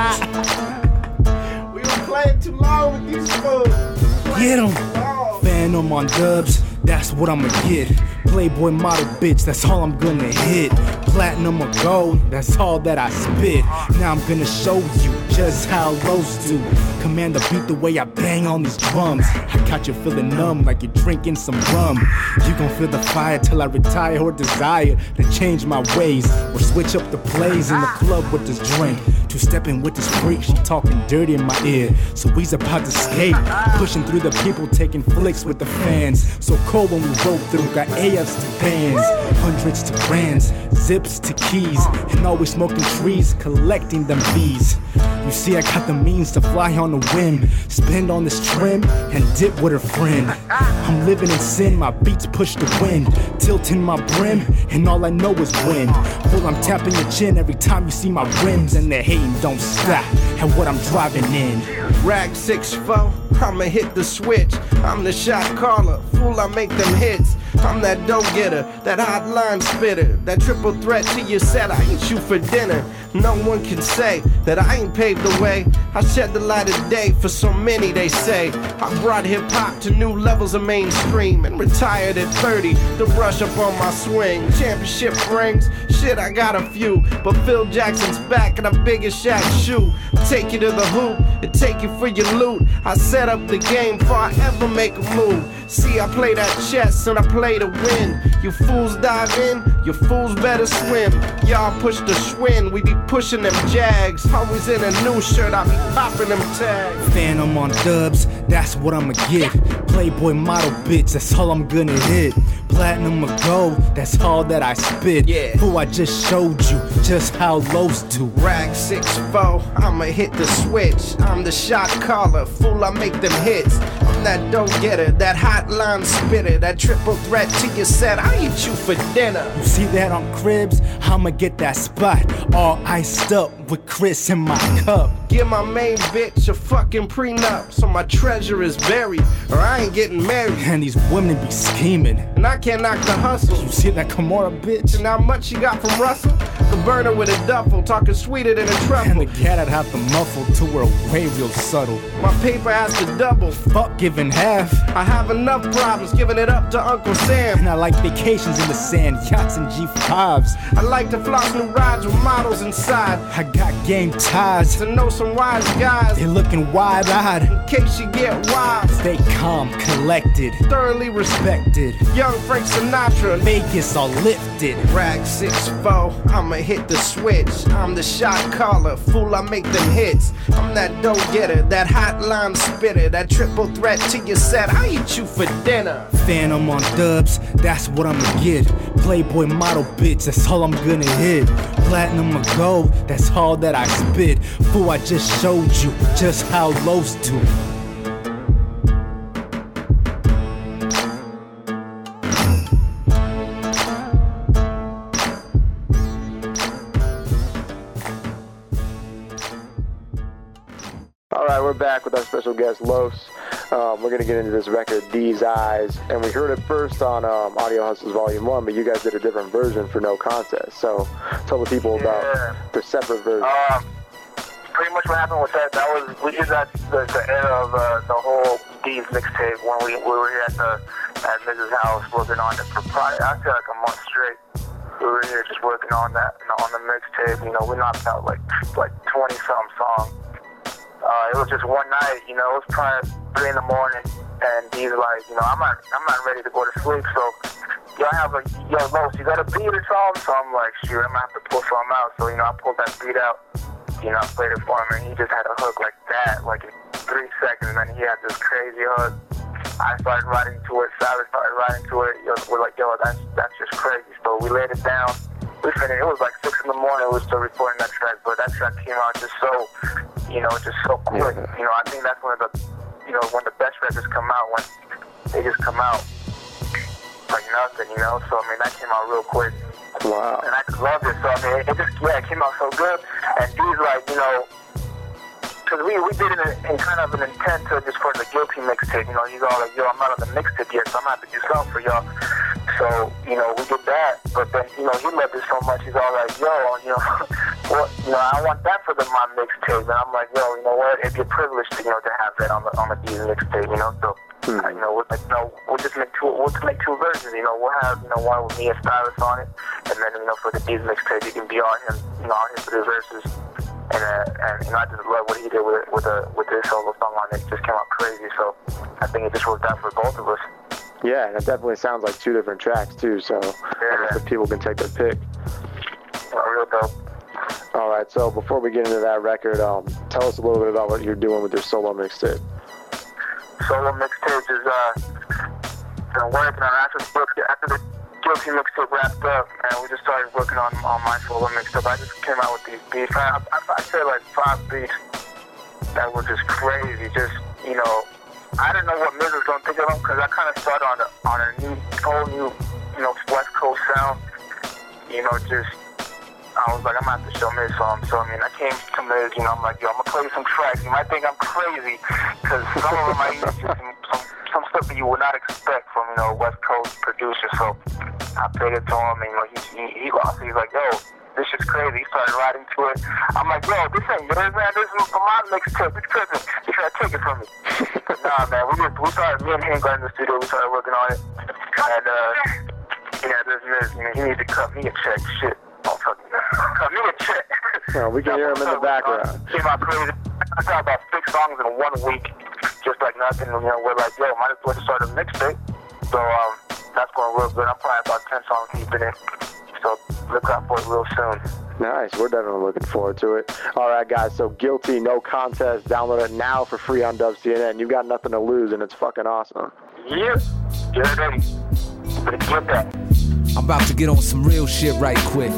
We were playing too long with these fools. Get 'em. Phantom on dubs, that's what I'ma get. Playboy model bitch, that's all I'm gonna hit. Platinum or gold, that's all that I spit. Now I'm gonna show you just how Los do. Command the beat the way I bang on these drums. I got you feeling numb like you're drinking some rum. You gon' feel the fire till I retire or desire to change my ways or switch up the plays in the club with this drink. Two-stepping with this freak, she talking dirty in my ear. So we's about to skate, pushing through the people, taking flicks with the fans. So cold when we roll through, got AFs to bands, hundreds to grands, zips to keys, and always smoking trees, collecting them bees. You see, I got the means to fly on a whim, spend on this trim, and dip with her friend. I'm living in sin, my beats push the wind, tilting my brim, and all I know is win. Well, I'm tapping your chin every time you see my rims, and the hating don't stop at what I'm driving in. Rag 6'4", I'ma hit the switch. I'm the shot caller, fool, I make them hits. I'm that dough getter, that hotline spitter, that triple threat to your set, I eat you for dinner. No one can say that I ain't paved the way. I shed the light of day for so many, they say. I brought hip-hop to new levels of mainstream and retired at 30 to brush up on my swing. Championship rings, shit, I got a few, but Phil Jackson's back and I'm big as Shaq's shoe. Take you to the hoop and take you for your loot. I set up the game before I ever make a move. See, I play that chess and I play to win. You fools dive in, you fools better swim. Y'all push the Schwinn, we be pushing them Jags. Always in a new shirt, I be popping them tags. Phantom on dubs, that's what I'ma get. Playboy model bitch, that's all I'm gonna hit. Platinum or gold, that's all that I spit. Yeah. Fool, I just showed you just how lows do. Rag 6'4", I'ma hit the switch. I'm the shot caller, fool, I make them hits. I'm that dough getter, that hotline spitter, that triple threat to your set. I eat you for dinner. You see that on Cribs? I'ma get that spot all iced up with Chris in my cup. Give my main bitch a fucking prenup so my treasure is buried, or I ain't getting married. And these women be scheming, and I can't knock the hustle. You see that Kimura bitch? And how much she got from Russell? The burner with a duffel, talking sweeter than a truffle. And the cat I'd have to muffle to her way real subtle. My paper has to double. Fuck giving half. I have enough problems giving it up to Uncle Sam. And I like vacations in the sand, yachts and G5s. I like to floss new rides with models inside. I got game ties to know some wise guys. They looking wide-eyed in case you get wild. Stay calm, collected, thoroughly respected. Young Frank Sinatra, Vegas all lifted. Rag 6'4", I'ma hit the switch. I'm the shot caller, fool, I make them hits. I'm that dough getter, that hotline spitter, that triple threat to your set. I eat you for dinner. Phantom on dubs, that's what I'ma get. Playboy model bitch, that's all I'm gonna hit. Platinum or gold, that's all that I spit. Fool, I just showed you just how lows do. Alright, we're back with our special guest, Los. We're going to get into this record, These Eyes, and we heard it first on Audio Hustles Volume 1, but you guys did a different version for No Contest. So tell the people about the separate version. Pretty much what happened with that was, we did that the era of the whole D's mixtape when we were here at Mrs. House working on it for probably, I feel like a month straight. We were here just working on that, on the mixtape. You know, we knocked out like 20-something songs. It was just one night, you know, it was probably 3 in the morning, and he's like, you know, I'm not ready to go to sleep, so y'all have a, yo, Los, you got a beat or something? So I'm like, shoot, I'm gonna have to pull something out. So, you know, I pulled that beat out, you know, I played it for him, and he just had a hook like that, like in 3 seconds, and then he had this crazy hook. I started writing to it, Silas started writing to it, we're like, yo, that's just crazy. So we laid it down. We finished, it was like 6 in the morning, we were still recording that track, but that track came out just so, you know, just so quick. Yeah. You know, I think that's one of the, you know, when the best records come out, when they just come out like nothing, you know. So, I mean, that came out real quick. Wow. And I just loved it. So, I mean, it just, yeah, it came out so good. And he's like, you know, because we did it in kind of an intent to just for the Guilty mixtape. You know, he's all like, yo, I'm not on the mixtape yet, so I'm going to have to do something for y'all. So, you know, we did that, but then, you know, he loved it so much, he's all like, yo, you know, well, you know, I want that for my mixtape, and I'm like, yo, you know what, it'd be a privilege to, you know, to have that on the D's mixtape, you know, so, you know, we're like, you know, we'll make two versions, you know, we'll have, you know, one with me and Stylus on it, and then, you know, for the D's mixtape, it can be on him, you know, on him for the verses, and you know, I just love what he did with his solo song on it. It just came out crazy, so I think it just worked out for both of us. Yeah, and it definitely sounds like 2 different tracks too, so I guess the people can take their pick. Real dope. Alright, so before we get into that record, tell us a little bit about what you're doing with your solo mixtape. Solo mixtape is been working on after the Guilty mixtape wrapped up, and we just started working on my solo mixtape. I just came out with these beats. I said like 5 beats that were just crazy. Just, you know, I didn't know what Miz was gonna think of them because I kind of started on a whole new, you know, West Coast sound. You know, just I was like, I'm gonna have to show Miz some. So I mean, I came to Miz, you know, I'm like, yo, I'm gonna play some tracks. You might think I'm crazy because some of them I use some stuff that you would not expect from, you know, West Coast producers. So I played it to him, and you know, he lost. He's like, yo, this shit's crazy. He started writing to it. I'm like, yo, this ain't yours, man. This is from my mixtape. This cousin, you try to take it from me. Nah, man. We started. Me and him got in the studio. We started working on it, and yeah, this Miz, you know, he needs to cut me a check. Shit, cut me a check. No, we can hear him in the background. Came out crazy. I got about 6 songs in 1 week, just like nothing. You know, we're like, yo, might as well start a mixtape. So That's going real good. I'm probably about 10 songs deep in it. So look out for it real soon. Nice. We're definitely looking forward to it. All right, guys. So Guilty, No Contest. Download it now for free on WCNN. You've got nothing to lose, and it's fucking awesome. Yeah. Get ready. Better get that. I'm about to get on some real shit right quick.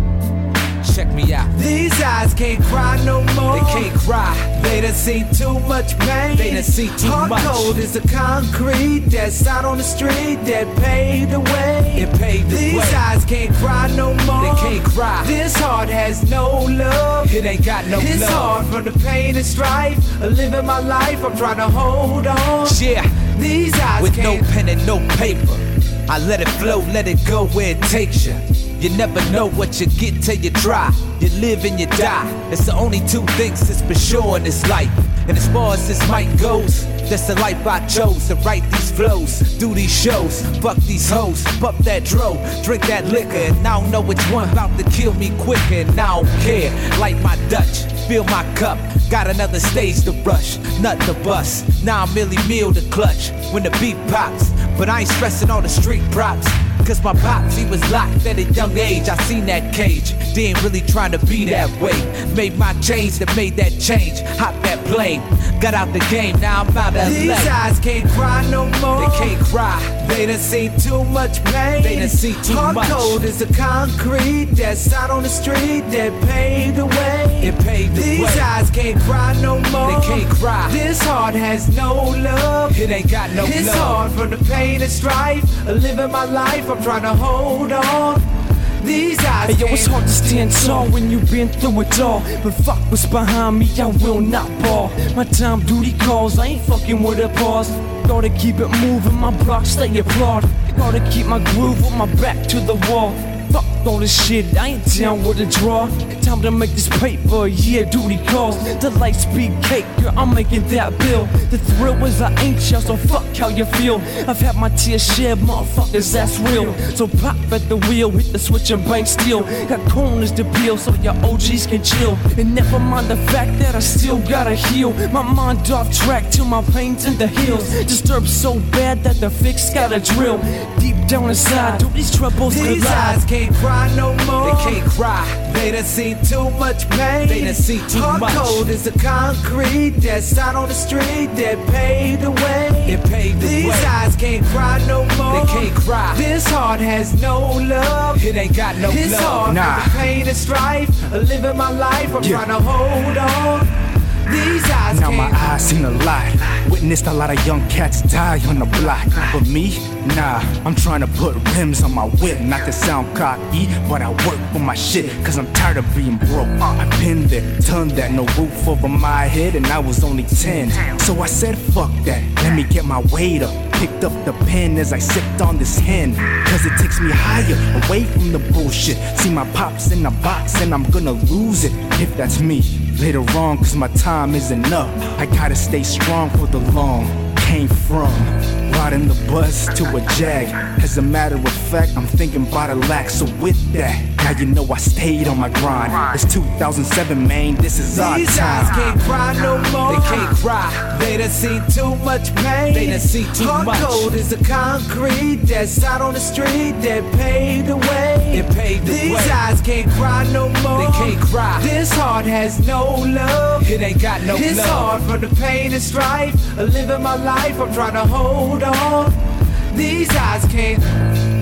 Check me out. These eyes can't cry no more. They can't cry. They done seen too much pain. They done seen too much. Hard cold is the concrete that's out on the street that paved the way. It paved the way. These eyes can't cry no more. They can't cry. This heart has no love. It ain't got no it's love. Hard from the pain and strife of living my life. I'm trying to hold on. Yeah. These eyes with can't. no pen and no paper. I let it flow, let it go where it takes you. You never know what you get till you try. You live and you die. It's the only two things that's for sure in this life. And as far as this mic goes, that's the life I chose to write these flows, do these shows, fuck these hoes, puff that dro, drink that liquor, and I don't know which one about to kill me quicker, and I don't care. Light my Dutch, fill my cup, got another stage to rush, nut to bust. Now I'm merely meal to clutch when the beat pops, but I ain't stressing all the street props. Cause my pops, he was locked at a young age. I seen that cage, they ain't really trying to be that way. Made my change that made that change. Hop that plane, got out the game, now I'm out of These LA. eyes can't cry no more. They can't cry. They done seen too much pain. They done seen too Hard much. cold is the concrete that's out on the street that paved the way. It paved the way. These eyes can't cry no more. They can't cry. This heart has no love. It ain't got no it's love. hard from the pain and strife of living my life. I'm trying to hold on. These eyes hey, yo, it's hard to stand tall when you've been through it all. But fuck what's behind me, I will not ball. My time duty calls, I ain't fucking with a pause. Gotta keep it moving, my block stay applaud. Gotta keep my groove with my back to the wall. Fuck all this shit, I ain't down with a draw. Time to make this paper, yeah, duty calls. The light speed cake, girl, I'm making that bill. The thrill is I ain't y'all, so fuck how you feel. I've had my tears shed, motherfuckers, that's real. So pop at the wheel, hit the switch and bang steel. Got corners to peel so your OGs can chill. And never mind the fact that I still gotta heal. My mind off track till my pain's in the heels. Disturbed so bad that the fix gotta drill. Deep down inside, do these troubles These collide. eyes can't cry no more. They can't cry. They done seen too much pain. They done seen too Hard much. cold is the concrete that's out on the street that paved the way. It paved the These way. eyes can't cry no more. They can't cry. This heart has no love. It ain't got no it's love. hard Nah. from the pain and strife of living my life. I'm trying to hold on. These eyes Now my can't. eyes seen a lot. Witnessed a lot of young cats die on the block. But me, nah, I'm trying to put rims on my whip. Not to sound cocky, but I work for my shit. Cause I'm tired of being broke. I've been there, done that, no roof over my head, and I was only 10. So I said, fuck that, let me get my weight up. Picked up the pen as I sipped on this hen. Cause it takes me higher, away from the bullshit. See my pops in the box and I'm gonna lose it. If that's me, later on, cause my time isn't up. I gotta stay strong for the long. Came from riding the bus to a Jag. As a matter of fact, I'm thinking about a lack. So with that, now you know I stayed on my grind. It's 2007, man, this is our These eyes time. can't cry no more. They can't cry. They done seen too much pain. They done seen too Hard much. cold is the concrete that's out on the street that paved the way. It paved the These way. eyes can't cry no more. They can't cry. This heart has no love. It ain't got no it's love. hard from the pain and strife of living my life. I'm trying to hold on. These eyes can't.